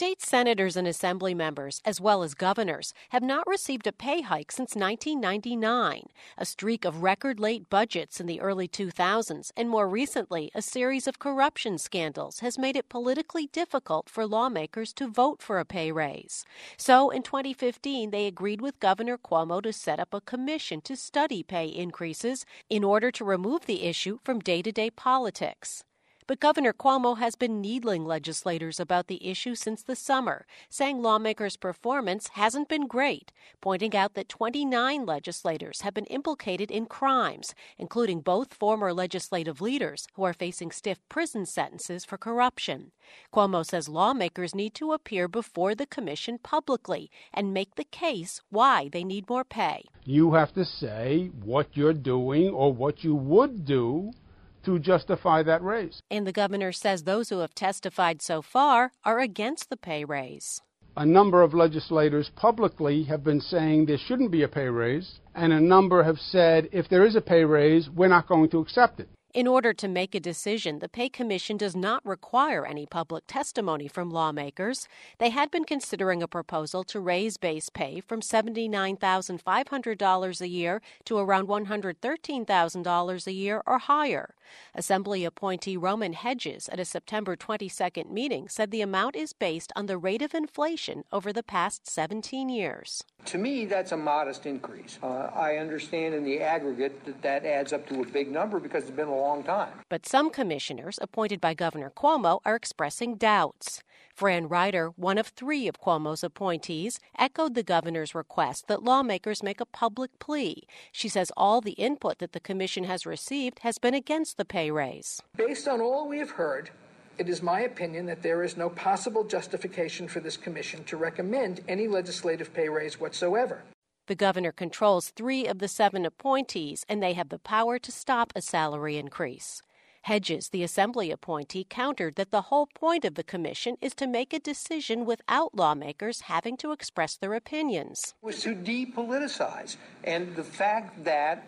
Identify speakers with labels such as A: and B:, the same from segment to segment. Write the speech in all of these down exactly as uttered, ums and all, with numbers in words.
A: State senators and assembly members, as well as governors, have not received a pay hike since nineteen ninety-nine. A streak of record-late budgets in the early two thousands, and more recently, a series of corruption scandals has made it politically difficult for lawmakers to vote for a pay raise. So, in twenty fifteen, they agreed with Governor Cuomo to set up a commission to study pay increases in order to remove the issue from day-to-day politics. But Governor Cuomo has been needling legislators about the issue since the summer, saying lawmakers' performance hasn't been great, pointing out that twenty-nine legislators have been implicated in crimes, including both former legislative leaders who are facing stiff prison sentences for corruption. Cuomo says lawmakers need to appear before the commission publicly and make the case why they need more pay.
B: You have to say what you're doing or what you would do to justify that raise.
A: And the governor says those who have testified so far are against the pay raise.
B: A number of legislators publicly have been saying there shouldn't be a pay raise, and a number have said if there is a pay raise, we're not going to accept it.
A: In order to make a decision, the Pay Commission does not require any public testimony from lawmakers. They had been considering a proposal to raise base pay from seventy-nine thousand five hundred dollars a year to around one hundred thirteen thousand dollars a year or higher. Assembly appointee Roman Hedges at a September twenty-second meeting said the amount is based on the rate of inflation over the past seventeen years.
C: To me, that's a modest increase. Uh, I understand in the aggregate that that adds up to a big number because it's been a long time.
A: But some commissioners appointed by Governor Cuomo are expressing doubts. Fran Ryder, one of three of Cuomo's appointees, echoed the governor's request that lawmakers make a public plea. She says all the input that the commission has received has been against the pay raise.
D: Based on all we have heard, it is my opinion that there is no possible justification for this commission to recommend any legislative pay raise whatsoever.
A: The governor controls three of the seven appointees, and they have the power to stop a salary increase. Hedges, the assembly appointee, countered that the whole point of the commission is to make a decision without lawmakers having to express their opinions.
C: It was to depoliticize. And the fact that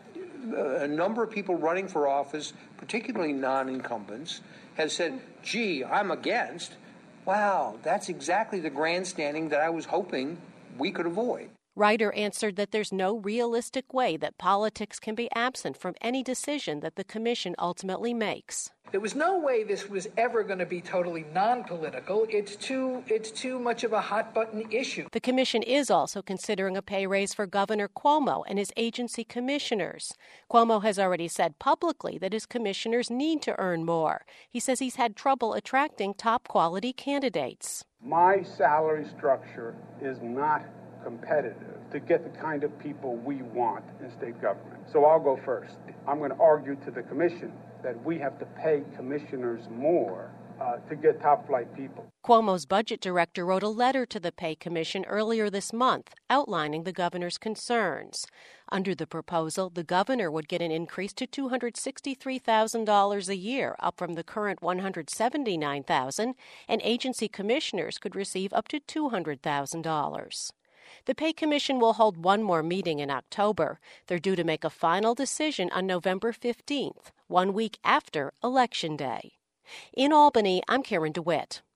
C: a number of people running for office, particularly non-incumbents, has said, gee, I'm against. Wow, that's exactly the grandstanding that I was hoping we could avoid.
A: Ryder answered that there's no realistic way that politics can be absent from any decision that the commission ultimately makes.
D: There was no way this was ever going to be totally non-political. It's too, it's too much of a hot-button issue.
A: The commission is also considering a pay raise for Governor Cuomo and his agency commissioners. Cuomo has already said publicly that his commissioners need to earn more. He says he's had trouble attracting top-quality candidates.
B: My salary structure is not competitive to get the kind of people we want in state government. So I'll go first. I'm going to argue to the commission that we have to pay commissioners more uh, to get top-flight people.
A: Cuomo's budget director wrote a letter to the Pay Commission earlier this month outlining the governor's concerns. Under the proposal, the governor would get an increase to two hundred sixty-three thousand dollars a year, up from the current one hundred seventy-nine thousand dollars, and agency commissioners could receive up to two hundred thousand dollars. The Pay Commission will hold one more meeting in October. They're due to make a final decision on November fifteenth, one week after Election Day. In Albany, I'm Karen DeWitt.